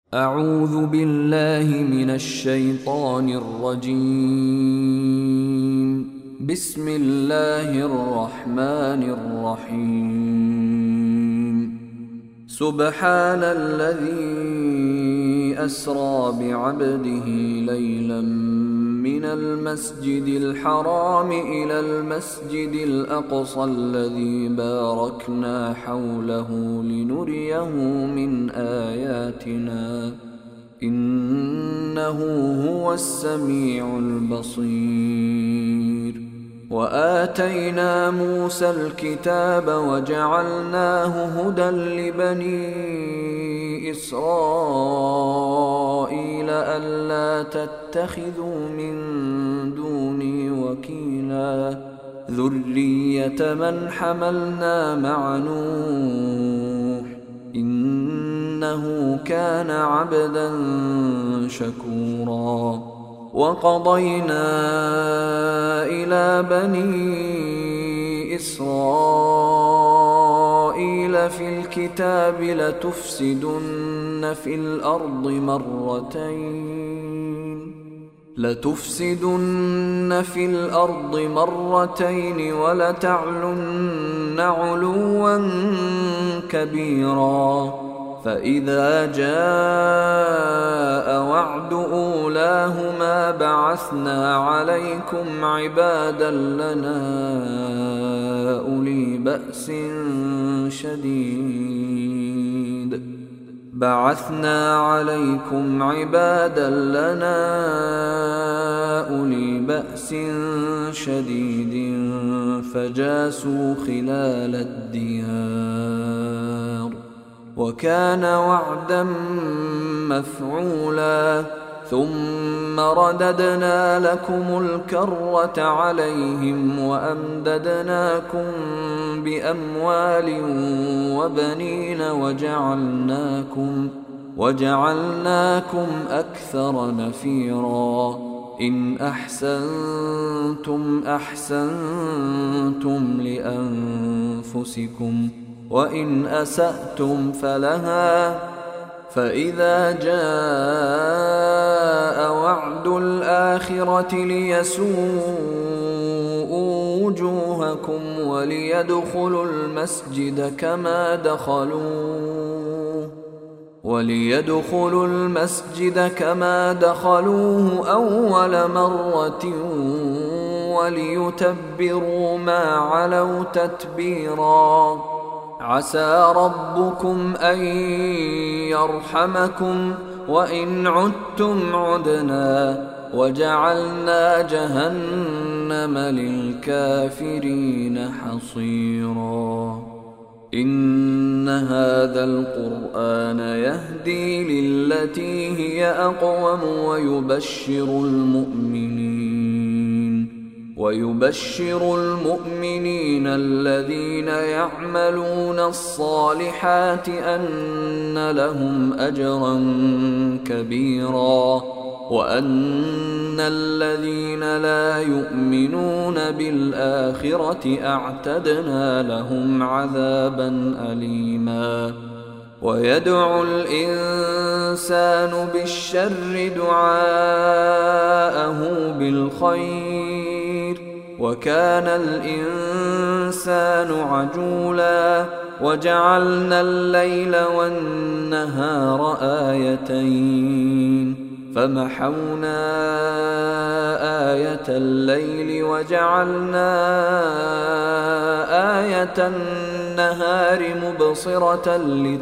أعوذ بالله من الشيطان الرجيم. بسم الله الرحمن الرحيم. سبحان الذي أسرى بعبده ليلا من المسجد الحرام إلى المسجد الأقصى الذي باركنا حوله لنريه من آياتنا إنه هو السميع البصير. وآتينا موسى الكتاب وجعلناه هدى لبني إسرائيل ألا تتخذوا من دوني وكيلا ذرية من حملنا مع نوح إنه كان عبدا شكورا. وقضينا إلى بني إسرائيل في الكتاب لتفسدن في الأرض مرتين ولتعلن علوا كبيرا. فإذا جاء وعد أولاهما بعثنا عليكم عبادا لنا أولي بأس شديد فجاسوا خلال الديار وكان وعدا مفعولا. ثم رددنا لكم الكرة عليهم وأمددناكم بأموال وبنين وجعلناكم أكثر نفيرا. إن أحسنتم أحسنتم لأنفسكم وإن أسأتم فلها. فإذا جاء وعد الآخرة ليسوءوا وجوهكم وليدخلوا المسجد كما دخلوه أول مرة وليتبروا ما علوا تتبيرا. عسى ربكم أن يرحمكم وإن عدتم عدنا وجعلنا جهنم للكافرين حصيرا. إن هذا القرآن يهدي للتي هي أقوم ويبشر المؤمنين الذين يعملون الصالحات أن لهم أجرا كبيرا وأن الذين لا يؤمنون بالآخرة أعتدنا لهم عذابا أليما. ويدعو الإنسان بالشر دعاءه بالخير وكان الإنسان عجولا. وجعلنا الليل والنهار آيتين فمحونا آية الليل وجعلنا آية النهار مبصرة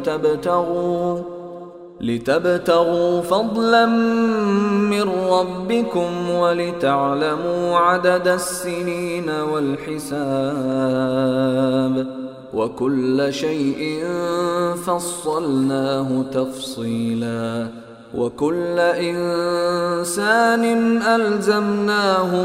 لتبتغوا فضلا من ربكم ولتعلموا عدد السنين والحساب وكل شيء فصلناه تفصيلا. وكل إنسان ألزمناه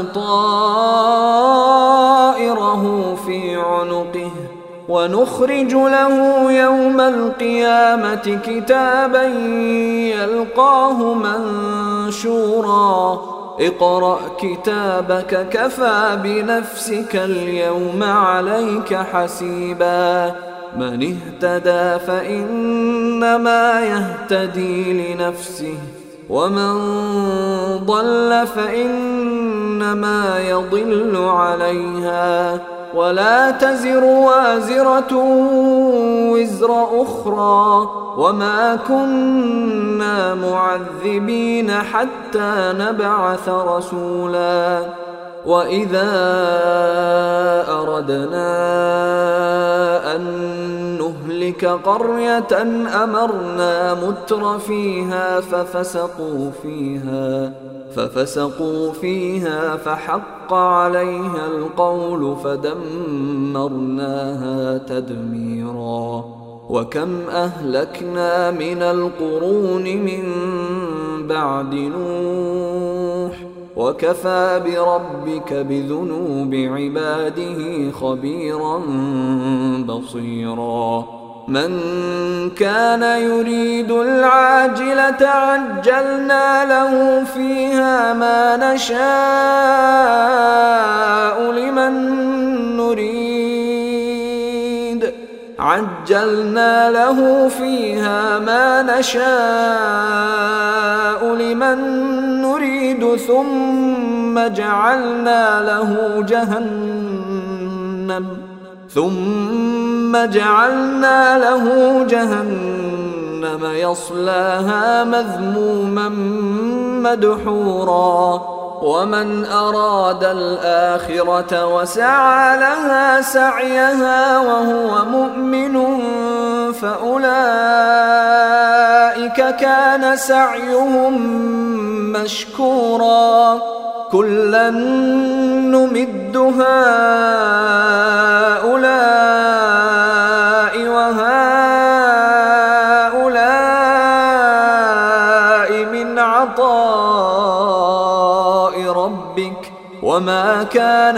طائره في عنقه ونخرج له يوم القيامة كتابا يلقاه منشورا. اقرأ كتابك كفى بنفسك اليوم عليك حسيبا. من اهتدى فإنما يهتدي لنفسه ومن ضل فإنما يضل عليها ولا تزر وازرة وزر أخرى وما كنا معذبين حتى نبعث رسولا وإذا أردنا أن نهلك قرية أمرنا متر فيها ففسقوا فيها فحق عليها القول فدمرناها تدميرا وكم أهلكنا من القرون من بعد نوح وكفى بربك بذنوب عباده خبيرا بصيرا من كان يريد العاجلة عجلنا له فيها ما نشاء لمن نريد ثم جعلنا له جهنم يصلاها مذموما مدحورا ومن أراد الآخرة وسعى لها سعيها وهو مؤمن فأولئك كان سعيهم مشكورا كلا نمد هؤلاء وهؤلاء من عطاء ربك وما كان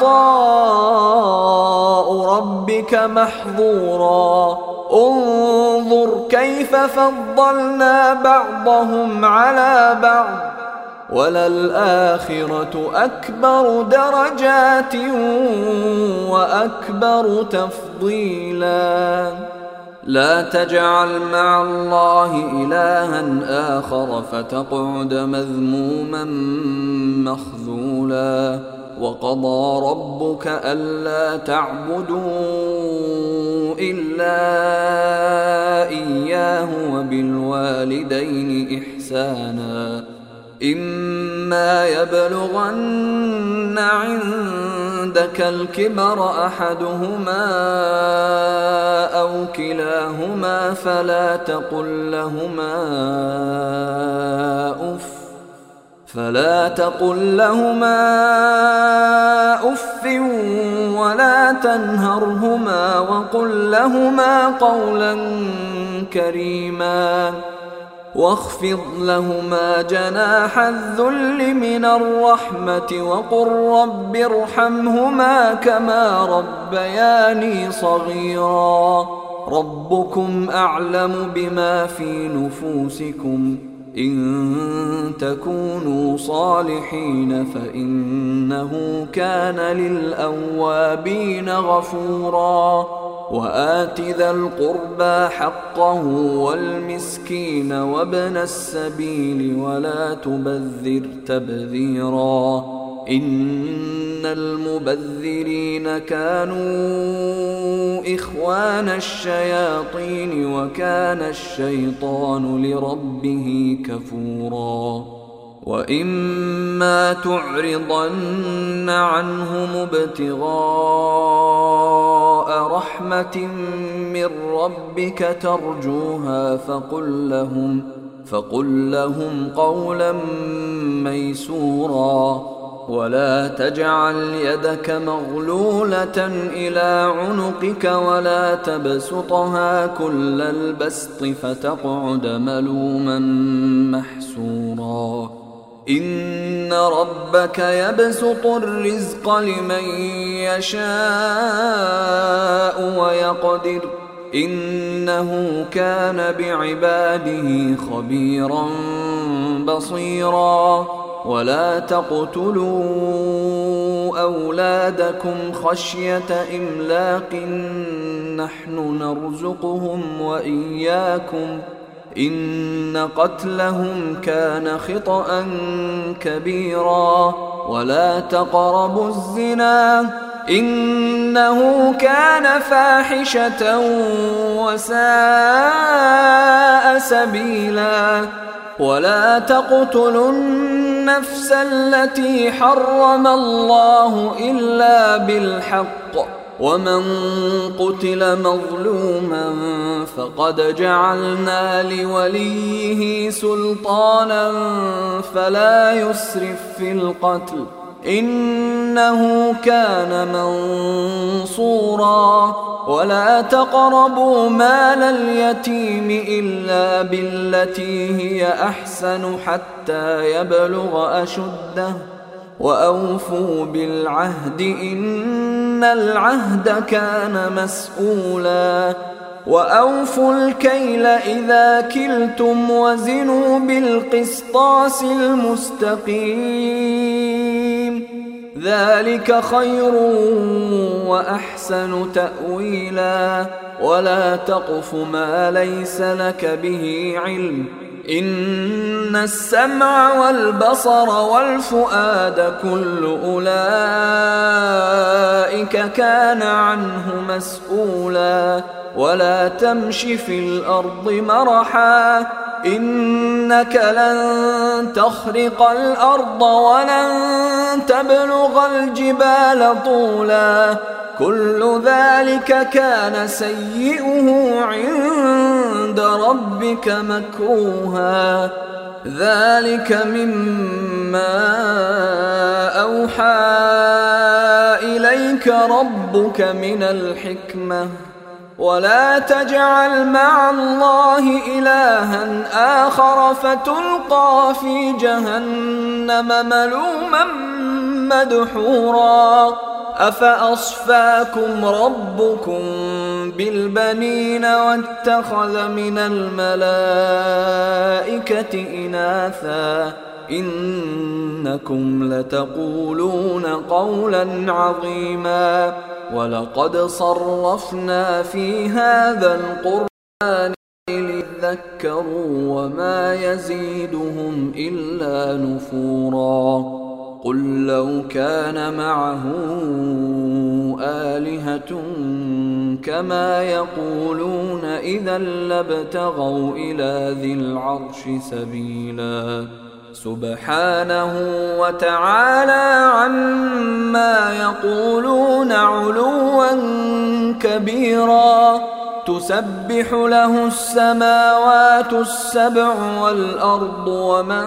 عطاء ربك محظورا انظر كيف فضلنا بعضهم على بعض وللآخرة أكبر درجات وأكبر تفضيلا لا تجعل مع الله إلها آخر فتقعد مذموما مخذولا وقضى ربك ألا تعبدوا إلا إياه وبالوالدين إحسانا إما يبلغن عندك الكبر أحدهما أو كلاهما فلا تقل لهما أف ولا تنهرهما وقل لهما قولا كريما واخفض لهما جناح الذل من الرحمة وقل رب ارحمهما كما ربياني صغيرا ربكم أعلم بما في نفوسكم إن تكونوا صالحين فإنه كان للأوابين غفورا وآت ذا القربى حقه والمسكين وابن السبيل ولا تبذر تبذيرا إن المبذرين كانوا إخوان الشياطين وكان الشيطان لربه كفورا وإما تعرضن عنهم ابتغاء رحمة من ربك ترجوها فقل لهم قولا ميسورا ولا تجعل يدك مغلولة إلى عنقك ولا تبسطها كل البسط فتقعد ملوما محسورا إن ربك يبسط الرزق لمن يشاء ويقدر إنه كان بعباده خبيرا بصيرا ولا تقتلوا أولادكم خشية إملاق نحن نرزقهم وإياكم إن قتلهم كان خطأ كبيرا ولا تقربوا الزنا إنه كان فاحشة وساء سبيلا ولا تقتلوا النفس التي حرم الله إلا بالحق ومن قتل مظلوما فقد جعلنا لوليه سلطانا فلا يسرف في القتل إنه كان منصورا ولا تقربوا مال اليتيم إلا بالتي هي أحسن حتى يبلغ أشده وأوفوا بالعهد إن العهد كان مسؤولا وأوفوا الكيل إذا كلتم وزنوا بالقسطاس المستقيم ذلك خير وأحسن تأويلا ولا تقف ما ليس لك به علم إن السمع والبصر والفؤاد كل أولئك كان عنه مسؤولا ولا تمش في الأرض مرحا إنك لن تخرق الأرض ولن تبلغ الجبال طولا كل ذلك كان سيئه عند ربك مكروها ذلك مما أوحى إليك ربك من الحكمة ولا تجعل مع الله إلها آخر فتلقى في جهنم ملوما مدحورا أفأصفاكم ربكم بالبنين واتخذ من الملائكة إناثا إنكم لتقولون قولا عظيما ولقد صرفنا في هذا القرآن ليذكروا وما يزيدهم إلا نفورا قل لو كان معه آلهة كما يقولون إذا لابتغوا إلى ذي العرش سبيلا سبحانه وتعالى عما يقولون علوا كبيرا تسبح له السماوات السبع والأرض ومن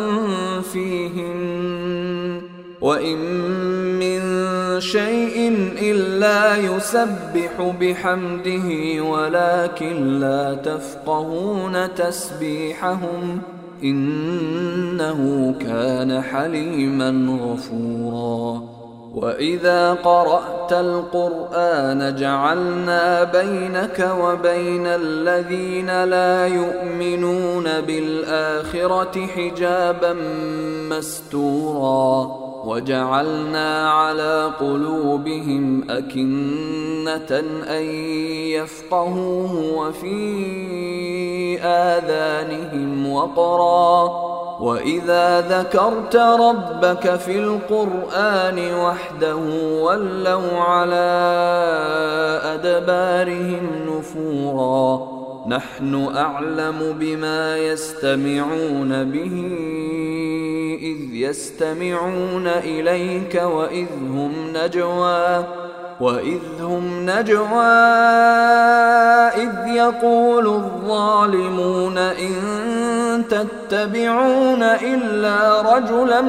فيهن وإن من شيء إلا يسبح بحمده ولكن لا تفقهون تسبيحهم إنه كان حليما غفورا وإذا قرأت القرآن جعلنا بينك وبين الذين لا يؤمنون بالآخرة حجابا مستورا وجعلنا على قلوبهم أكنة أن يفقهوه وفي آذانهم وقرا وإذا ذكرت ربك في القرآن وحده ولوا على أدبارهم نفورا نحن أعلم بما يستمعون به إذ يستمعون إليك وإذ هم نجوى إذ يقول الظالمون إن تتبعون إلا رجلا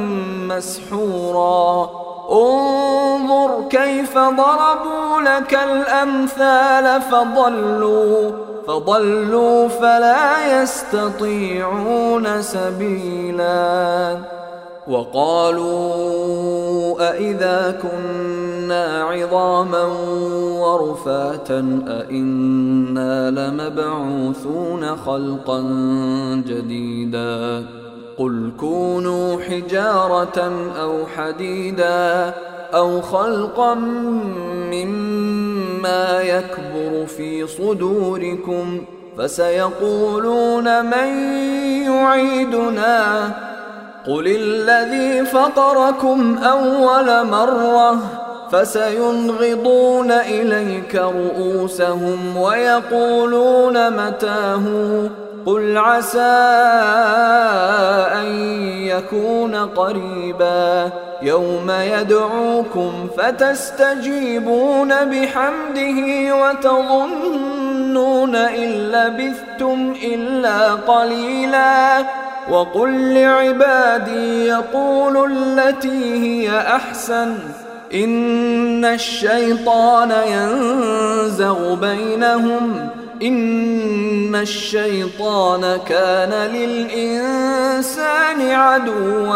مسحورا انظر كيف ضربوا لك الأمثال فضلوا فلا يستطيعون سبيلا وقالوا أإذا كنا عظاما ورفاتا أإنا لمبعوثون خلقا جديدا قل كونوا حجارة أو حديدا أو خلقا مما ما يكبر في صدوركم فسيقولون من يعيدنا قل الذي فطركم أول مرة فسينغضون إليك رؤوسهم ويقولون متاه قل عسى أن يكون قريبا يوم يدعوكم فتستجيبون بحمده وتظنون إن لبثتم إلا قليلا وقل لعبادي يقولوا التي هي أحسن إن الشيطان ينزغ بينهم إن الشيطان كان للإنسان عدوا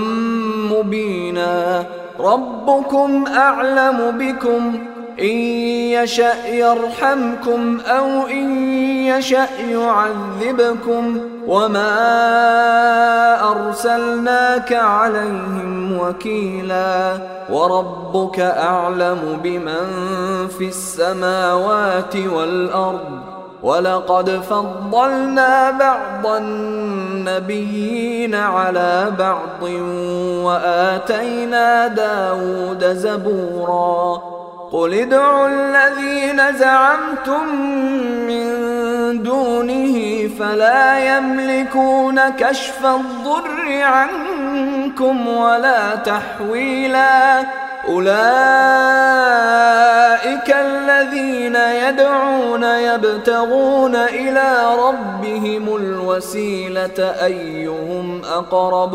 مبينا ربكم أعلم بكم إن يشأ يرحمكم أو إن يشأ يعذبكم وما أرسلناك عليهم وكيلا وربك أعلم بمن في السماوات والأرض ولقد فضلنا بعض النبيين على بعض وآتينا داود زبورا قل ادعوا الذين زعمتم من دونه فلا يملكون كشف الضر عنكم ولا تحويلا أولئك الذين يدعون يبتغون إلى ربهم الوسيلة أيهم أقرب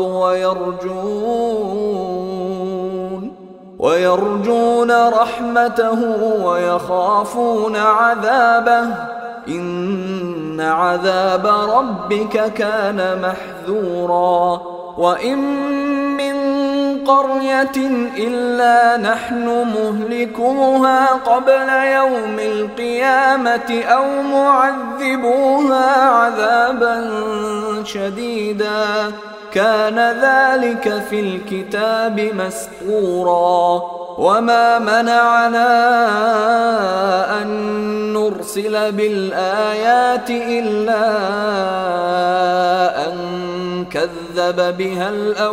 ويرجون رحمته ويخافون عذابه إن عذاب ربك كان محذورا وإن من قرية إلا نحن مهلكوها قبل يوم القيامة أو معذبوها عذابا شديدا كان ذلك في الكتاب مسطورا وما منعنا أن نرسل بالآيات إلا أن كذب بها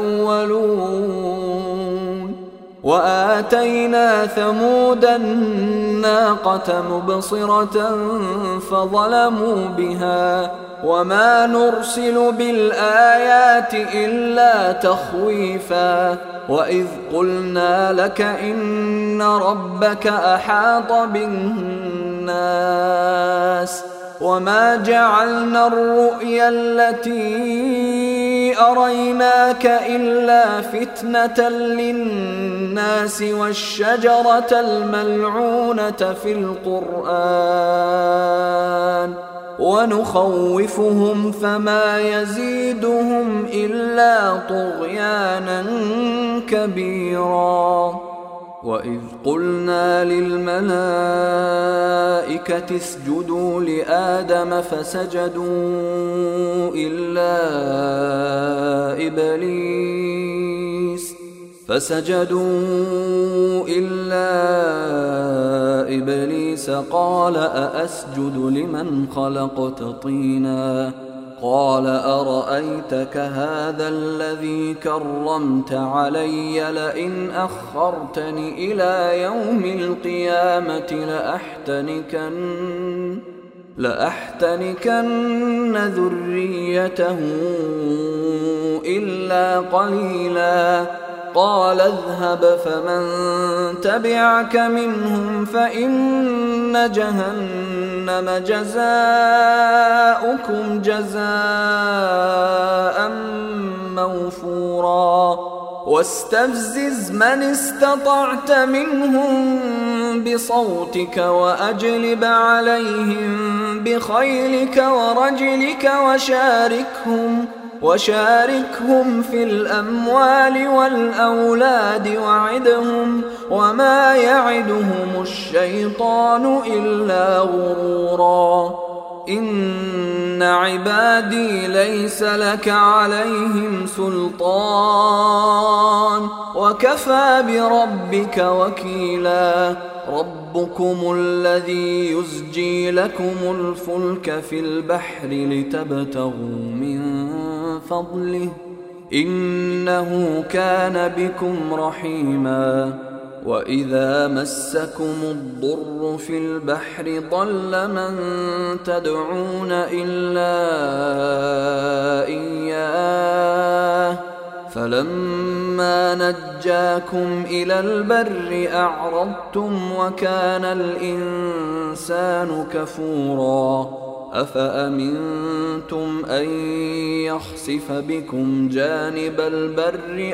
الأولون وآتينا ثمود الناقة مبصرة فظلموا بها وما نرسل بالآيات إلا تخويفا وإذ قلنا لك إن ربك أحاط بالناس وما جعلنا الرؤيا التي أريناك إلا فتنة للناس والشجرة الملعونة في القرآن ونخوفهم فما يزيدهم إلا طغيانا كبيرا وإذ قلنا للملائكة اسجدوا لآدم فسجدوا إلا إبليس قال أأسجد لمن خلقت طينا قال أرأيتك هذا الذي كرمت علي لئن أخرتني إلى يوم القيامة لأحتنكن ذريته إلا قليلا قال اذهب فمن تبعك منهم فإن جهنم جزاؤكم جزاء موفورا واستفزز من استطعت منهم بصوتك وأجلب عليهم بخيلك ورجلك وشاركهم في الأموال والأولاد وعدهم وما يعدهم الشيطان إلا غرورا إن عبادي ليس لك عليهم سلطان وكفى بربك وكيلا ربكم الذي يزجي لكم الفلك في البحر لتبتغوا من فضله إنه كان بكم رحيما وإذا مسكم الضر في البحر ضل من تدعون إلا إياه فلما نجاكم إلى البر أعرضتم وكان الإنسان كفورا أفأمنتم أن يخسف بكم جانب البر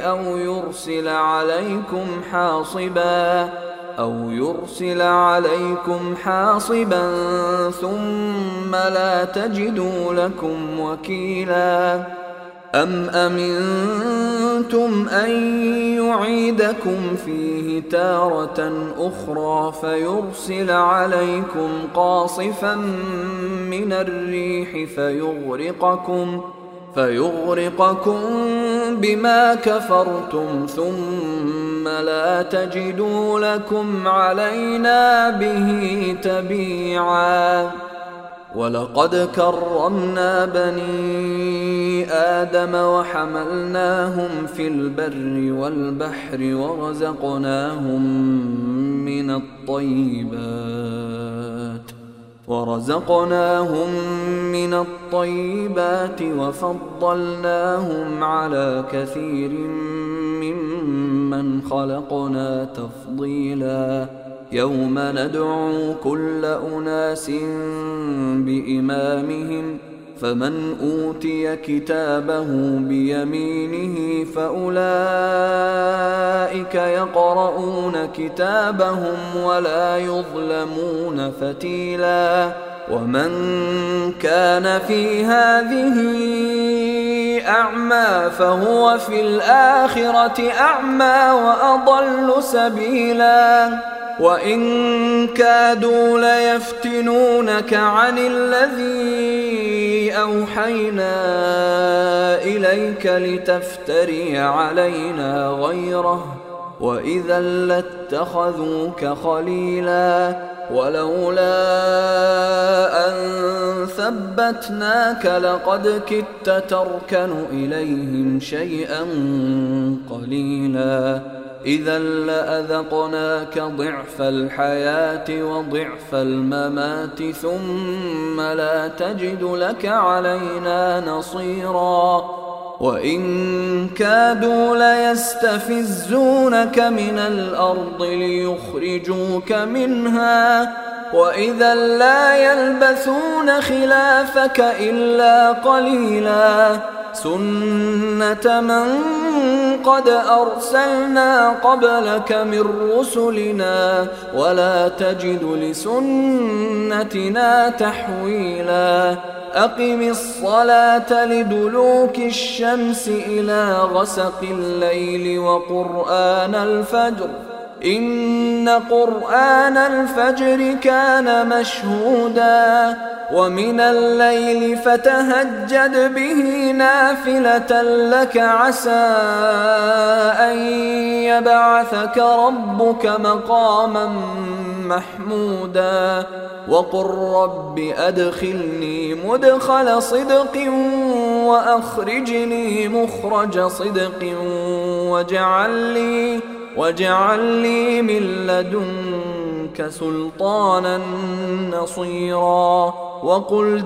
أو يرسل عليكم حاصبا ثم لا تجدوا لكم وكيلا أم أمنتم أن يعيدكم فيه تارة أخرى فيرسل عليكم قاصفا من الريح فيغرقكم بما كفرتم ثم لا تجدوا لكم علينا به تبيعا ولقد كرمنا بني آدم وحملناهم في البر والبحر ورزقناهم من الطيبات وفضلناهم على كثير ممن خلقنا تفضيلا يوم ندعو كل أناس بإمامهم فمن أوتي كتابه بيمينه فأولئك يقرؤون كتابهم ولا يظلمون فتيلا ومن كان في هذه أعمى فهو في الآخرة أعمى وأضل سبيلا وإن كادوا ليفتنونك عن الذي أوحينا إليك لتفتري علينا غيره وإذا لاتخذوك خليلا ولولا أن ثبتناك لقد كدت تركن إليهم شيئا قليلا إذا لأذقناك ضعف الحياة وضعف الممات ثم لا تجد لك علينا نصيرا وإن كادوا ليستفزونك من الأرض ليخرجوك منها وإذا لا يلبثون خلافك إلا قليلا سنة من قد أرسلنا قبلك من رسلنا ولا تجد لسنتنا تحويلا أقم الصلاة لدلوك الشمس إلى غسق الليل وقرآن الفجر إن قرآن الفجر كان مشهودا ومن الليل فتهجد به نافلة لك عسى أن يبعثك ربك مقاما محمودا وقل رب أدخلني مدخل صدق وأخرجني مخرج صدق واجعل لي من لدنك سلطانا نصيرا وقل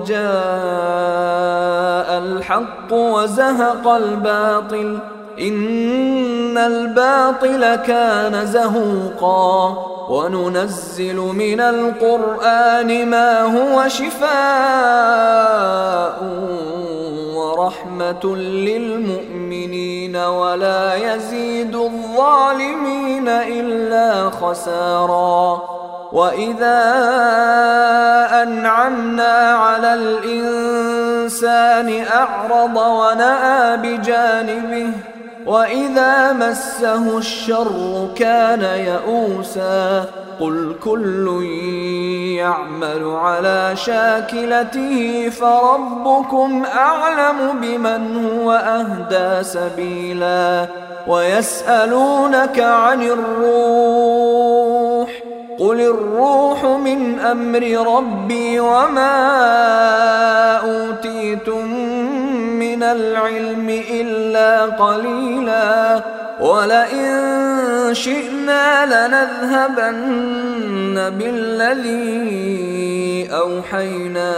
جاء الحق وزهق الباطل إن الباطل كان زهوقا وننزل من القرآن ما هو شفاء ورحمة للمؤمنين ولا يزيد الظالمين إلا خسارا وإذا أنعمنا على الإنسان أعرض ونأى بجانبه وإذا مسه الشر كان يئوسا قل كل يعمل على شاكلته فربكم أعلم بمن هو أهدى سبيلا ويسألونك عن الروح قل الروح من أمر ربي وما أوتيتم من العلم إلا قليلا ولئن شئنا لنذهبن بالذي أوحينا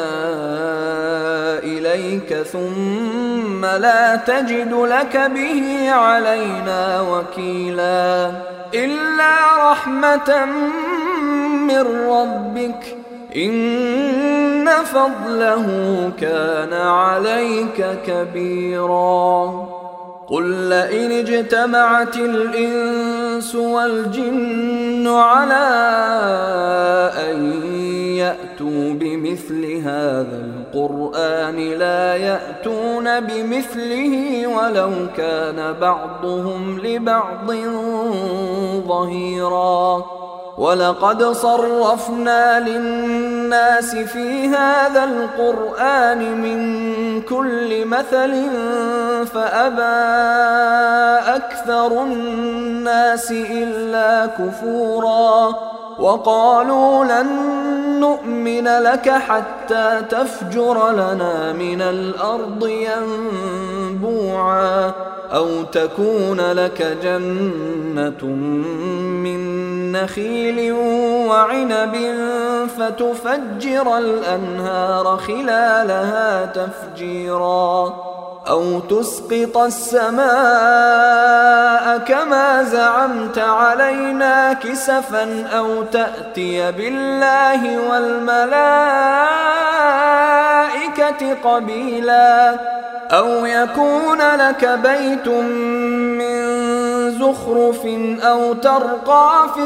إليك ثم لا تجد لك به علينا وكيلا إلا رحمة من ربك إن فضله كان عليك كبيرا قل لئن اجتمعت الإنس والجن على أن يأتوا بمثل هذا القرآن لا يأتون بمثله ولو كان بعضهم لبعض ظهيرا ولقد صرفنا للناس في هذا القرآن من كل مثل فأبى أكثر الناس إلا كفورا وقالوا لن نؤمن لك حتى تفجر لنا من الأرض ينبوعا أو تكون لك جنة من نخيل وعنب فتفجر الأنهار خلالها تفجيرا أو تسقط السماء كما زعمت علينا كسفا أو تأتي بالله والملائكة قبيلا أو يكون لك بيت من زخرف أو ترقى في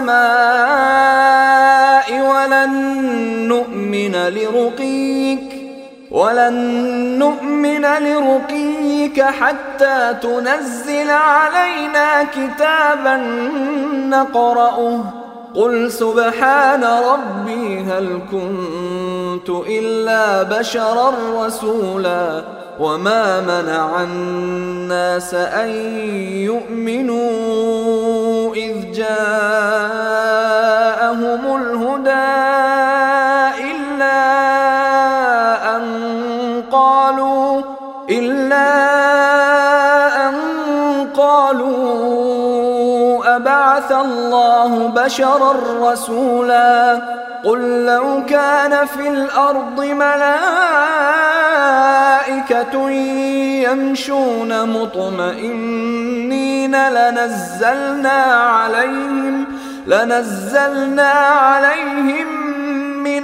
السماء ولن نؤمن لرقيك حتى تنزل علينا كتابا نقرأه قل سبحان ربي هل كنت إلا بشرا رسولا وما منع الناس أن يؤمنوا إذ جاءهم الهدى إلا أن قالوا أبعث الله بشرا رسولا قل لو كان في الأرض ملائكة يمشون مطمئنين لنزلنا عليهم من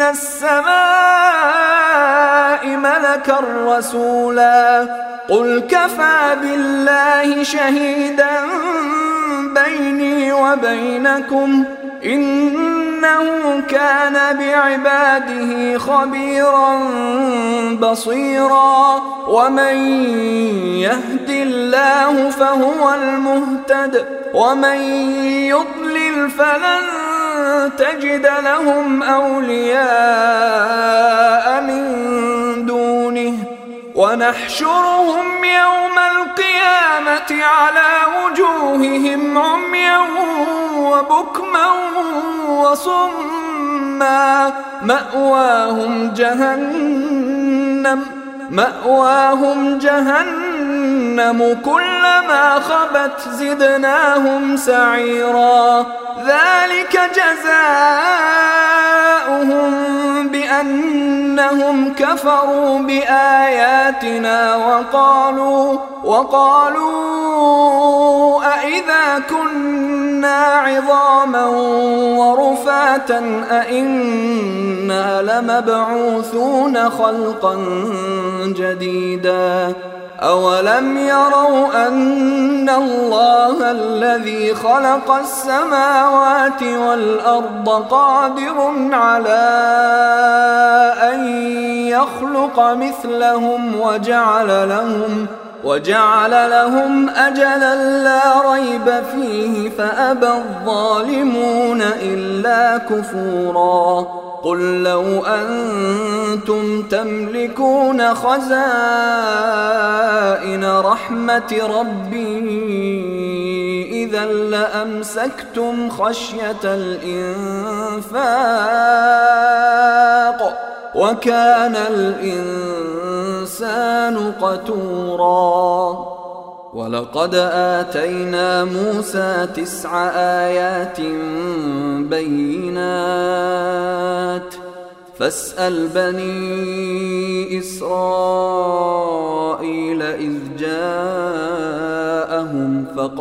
السماء ملكا رسولا قل كفى بالله شهيدا بيني وبينكم إنه كان بعباده خبيرا بصيرا ومن يهد الله فهو المهتد ومن يضلل فلن تجد لهم أولياء من دونه ونحشرهم يوم القيامة على وجوههم عميا وبكما وصما مأواهم جهنم كلما خبت زدناهم سعيرا ذلك جزاؤهم بأنهم كفروا بآياتنا وقالوا أإذا كنا عظاما ورفاتا أإنا لمبعوثون خلقا جديدا أولم يروا أن الله الذي خلق السماوات والأرض قادر على أن يخلق مثلهم وجعل لهم أجلا لا ريب فيه فأبى الظالمون إلا كفورا قل لو أنتم تملكون خزائن رحمة ربي إذا لأمسكتم خشية الإنفاق وكان الإنسان قتورا ولقد آتينا موسى 9 آيات بينات فاسأل بني إسرائيل إذ جاءهم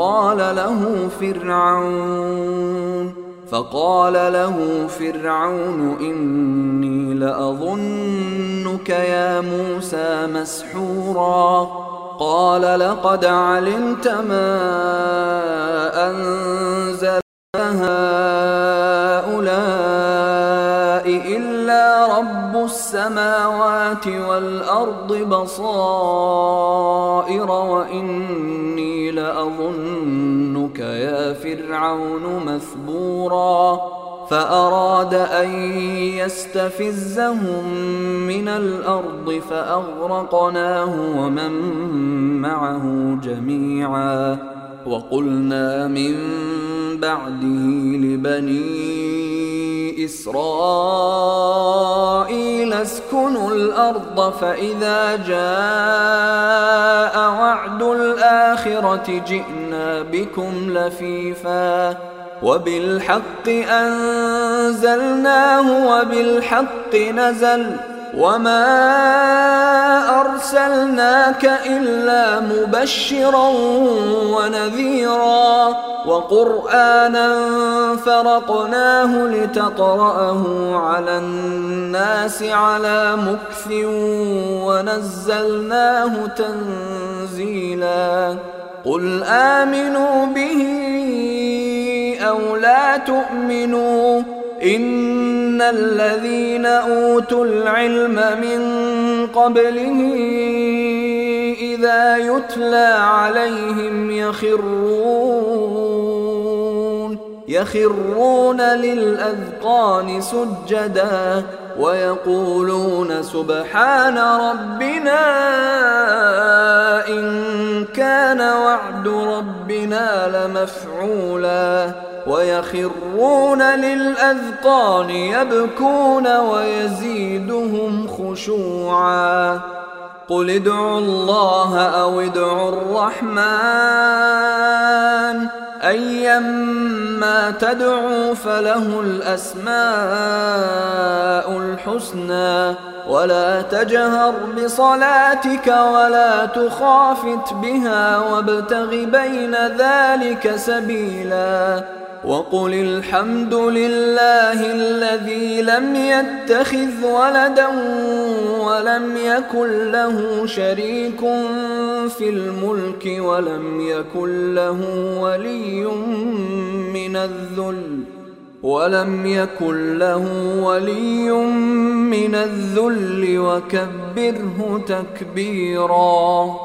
فقال له فرعون إني لأظنك يا موسى مسحورا قال لقد علمت ما أنزل هؤلاء إلا رب السماوات والأرض بصائر وإني لأظنك يا فرعون مثبورا فأراد أن يستفزهم من الأرض فأغرقناه ومن معه جميعا وقلنا من بعده لبني إسرائيل اسكنوا الأرض فإذا جاء وعد الآخرة جئنا بكم لفيفا وبالحق أنزلناه وبالحق نزل وما أرسلناك إلا مبشرا ونذيرا وقرآنا فرقناه لتقرأه على الناس على مكث ونزلناه تنزيلا قل آمنوا به أو لا تؤمنوا إن الذين أوتوا العلم من قبله إذا يتلى عليهم يخرون للأذقان سجدا ويقولون سبحان ربنا إن كان وعد ربنا لمفعولا ويخرون للأذقان يبكون ويزيدهم خشوعا قل ادعوا الله أو ادعوا الرحمن أيما تدعوا فله الأسماء الحسنى ولا تجهر بصلاتك ولا تخافت بها وابتغ بين ذلك سبيلا وقل الحمد لله الذي لم يتخذ ولدا ولم يكن له شريك في الملك ولم يكن له ولي من الذل وكبره تكبيرا.